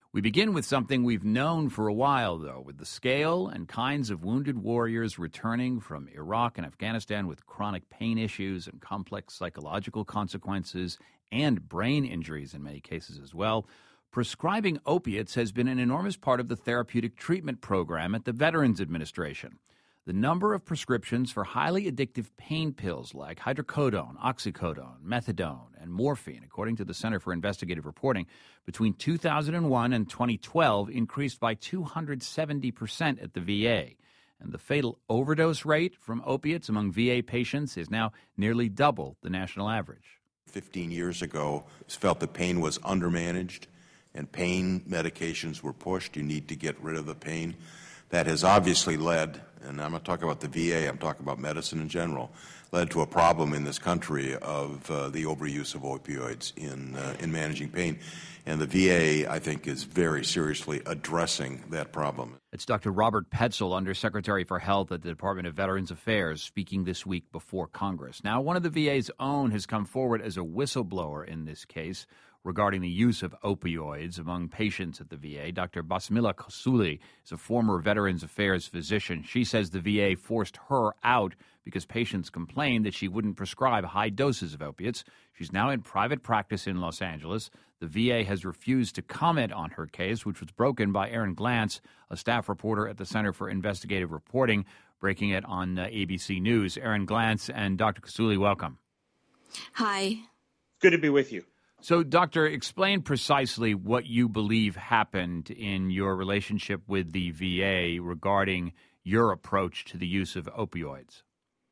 We begin with something we've known for a while, though, with the scale and kinds of wounded warriors returning from Iraq and Afghanistan with chronic pain issues and complex psychological consequences and brain injuries in many cases as well. Prescribing opiates has been an enormous part of the therapeutic treatment program at the Veterans Administration. The number of prescriptions for highly addictive pain pills like hydrocodone, oxycodone, methadone, and morphine, according to the Center for Investigative Reporting, between 2001 and 2012 increased by 270% at the VA. And the fatal overdose rate from opiates among VA patients is now nearly double the national average. 15 years ago, it was felt that pain was undermanaged and pain medications were pushed. You need to get rid of the pain. That has obviously led, and I'm not talking about the VA, I'm talking about medicine in general, led to a problem in this country of the overuse of opioids in managing pain. And the VA, I think, is very seriously addressing that problem. It's Dr. Robert Petzl, Undersecretary for Health at the Department of Veterans Affairs, speaking this week before Congress. Now, one of the VA's own has come forward as a whistleblower in this case regarding the use of opioids among patients at the VA. Dr. Basmila Kasuli is a former Veterans Affairs physician. She says the VA forced her out because patients complained that she wouldn't prescribe high doses of opiates. She's now in private practice in Los Angeles. The VA has refused to comment on her case, which was broken by Erin Glantz, a staff reporter at the Center for Investigative Reporting, breaking it on ABC News. Erin Glantz and Dr. Kasuli, welcome. Hi. Good to be with you. So, Doctor, explain precisely what you believe happened in your relationship with the VA regarding your approach to the use of opioids.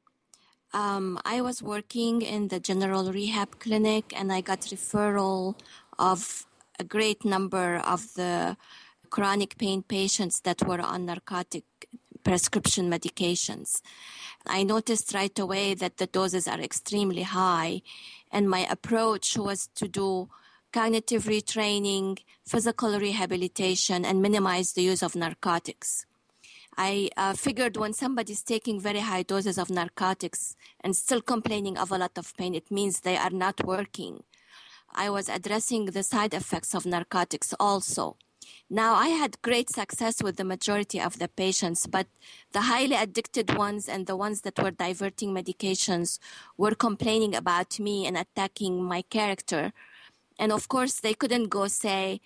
I was working in the general rehab clinic, and I got referral of a great number of the chronic pain patients that were on narcotic prescription medications. I noticed right away that the doses are extremely high, and my approach was to do cognitive retraining, physical rehabilitation, and minimize the use of narcotics. I figured when somebody's taking very high doses of narcotics and still complaining of a lot of pain, it means they are not working. I was addressing the side effects of narcotics also. Now, I had great success with the majority of the patients, but the highly addicted ones and the ones that were diverting medications were complaining about me and attacking my character. And of course, they couldn't go say,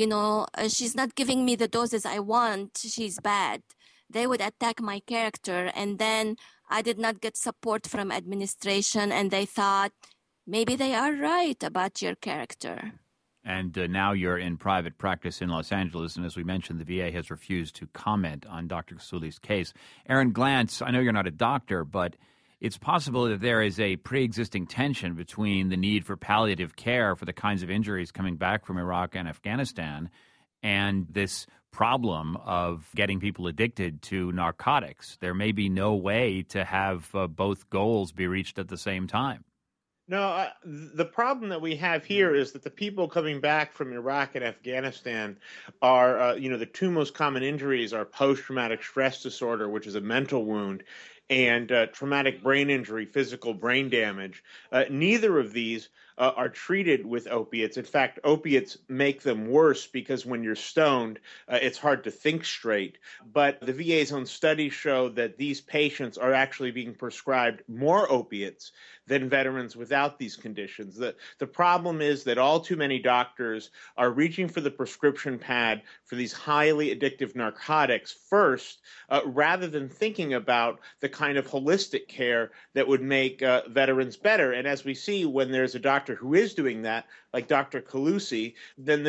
she's not giving me the doses I want, she's bad. They would attack my character, and then I did not get support from administration, and they thought, maybe they are right about your character. And now you're in private practice in Los Angeles, and as we mentioned, the VA has refused to comment on Dr. Kasuli's case. Erin Glantz, I know you're not a doctor, but it's possible that there is a pre-existing tension between the need for palliative care for the kinds of injuries coming back from Iraq and Afghanistan and this problem of getting people addicted to narcotics. There may be no way to have both goals be reached at the same time. No, the problem that we have here is that the people coming back from Iraq and Afghanistan are, the two most common injuries are post-traumatic stress disorder, which is a mental wound, and traumatic brain injury, physical brain damage. Neither of these are treated with opiates. In fact, opiates make them worse because when you're stoned, it's hard to think straight. But the VA's own studies show that these patients are actually being prescribed more opiates than veterans without these conditions. The problem is that all too many doctors are reaching for the prescription pad for these highly addictive narcotics first, rather than thinking about the kind of holistic care that would make veterans better. And as we see, when there's a doctor who is doing that, like Dr. Calusi, then the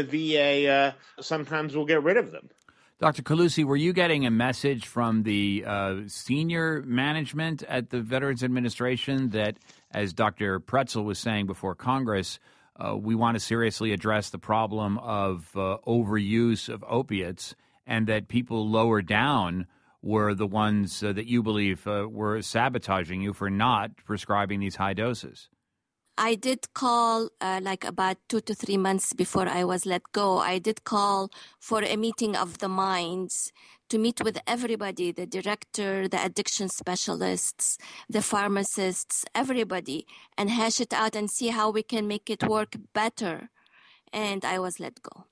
VA sometimes will get rid of them. Dr. Calusi, were you getting a message from the senior management at the Veterans Administration that, as Dr. Petzl was saying before Congress, we want to seriously address the problem of overuse of opiates, and that people lower down were the ones that you believe were sabotaging you for not prescribing these high doses? I did call about 2 to 3 months before I was let go. I did call for a meeting of the minds to meet with everybody, the director, the addiction specialists, the pharmacists, everybody, and hash it out and see how we can make it work better. And I was let go.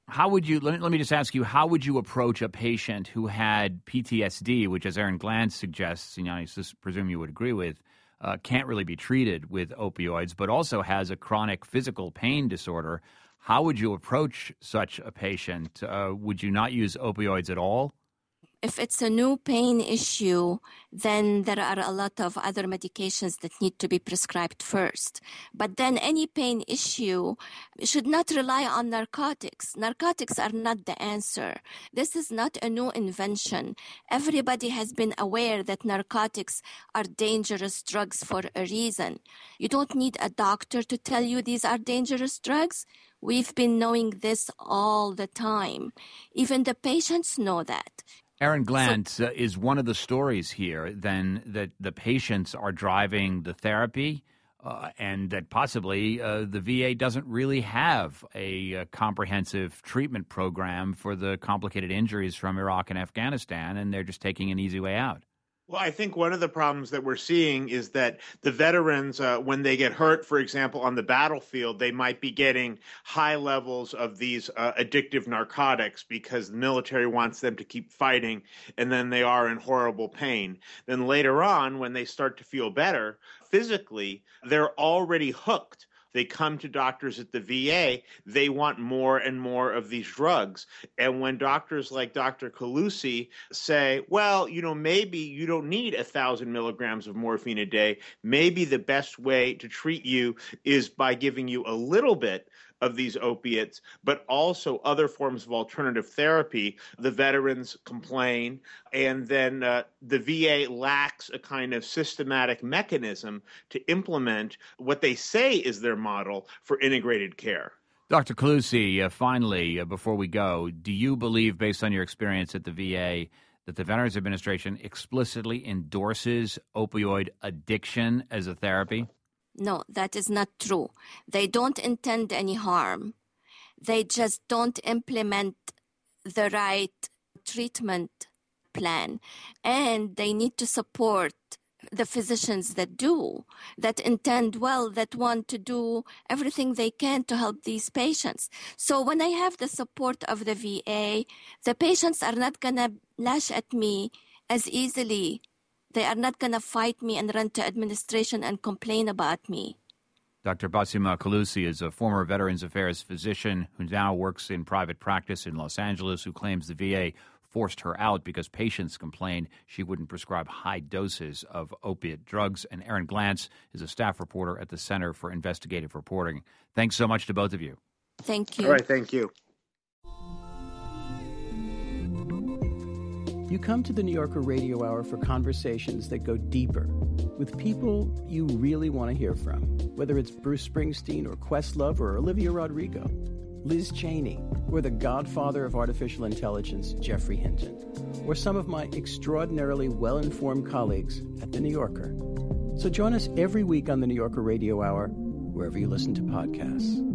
How would you, let me just ask you, how would you approach a patient who had PTSD, which, as Aaron Glantz suggests, and I presume you would agree with, can't really be treated with opioids, but also has a chronic physical pain disorder? How would you approach such a patient? Would you not use opioids at all? If it's a new pain issue, then there are a lot of other medications that need to be prescribed first. But then any pain issue should not rely on narcotics. Narcotics are not the answer. This is not a new invention. Everybody has been aware that narcotics are dangerous drugs for a reason. You don't need a doctor to tell you these are dangerous drugs. We've been knowing this all the time. Even the patients know that. Aaron Glantz, is one of the stories here then that the patients are driving the therapy and that possibly the VA doesn't really have a comprehensive treatment program for the complicated injuries from Iraq and Afghanistan, and they're just taking an easy way out? Well, I think one of the problems that we're seeing is that the veterans, when they get hurt, for example, on the battlefield, they might be getting high levels of these addictive narcotics because the military wants them to keep fighting, and then they are in horrible pain. Then later on, when they start to feel better physically, they're already hooked. They come to doctors at the VA, they want more and more of these drugs. And when doctors like Dr. Calusi say, well, maybe you don't need 1,000 milligrams of morphine a day. Maybe the best way to treat you is by giving you a little bit of these opiates, but also other forms of alternative therapy. The veterans complain, and then the VA lacks a kind of systematic mechanism to implement what they say is their model for integrated care. Dr. Calusi, finally, before we go, do you believe, based on your experience at the VA, that the Veterans Administration explicitly endorses opioid addiction as a therapy? No, that is not true. They don't intend any harm. They just don't implement the right treatment plan. And they need to support the physicians that do, that intend well, that want to do everything they can to help these patients. So when I have the support of the VA, the patients are not going to lash at me as easily. They are not going to fight me and run to administration and complain about me. Dr. Basima Calusi is a former Veterans Affairs physician who now works in private practice in Los Angeles, who claims the VA forced her out because patients complained she wouldn't prescribe high doses of opiate drugs. And Aaron Glantz is a staff reporter at the Center for Investigative Reporting. Thanks so much to both of you. Thank you. All right, thank you. You come to the New Yorker Radio Hour for conversations that go deeper with people you really want to hear from, whether it's Bruce Springsteen or Questlove or Olivia Rodrigo, Liz Cheney, or the godfather of artificial intelligence, Geoffrey Hinton, or some of my extraordinarily well-informed colleagues at The New Yorker. So join us every week on the New Yorker Radio Hour, wherever you listen to podcasts.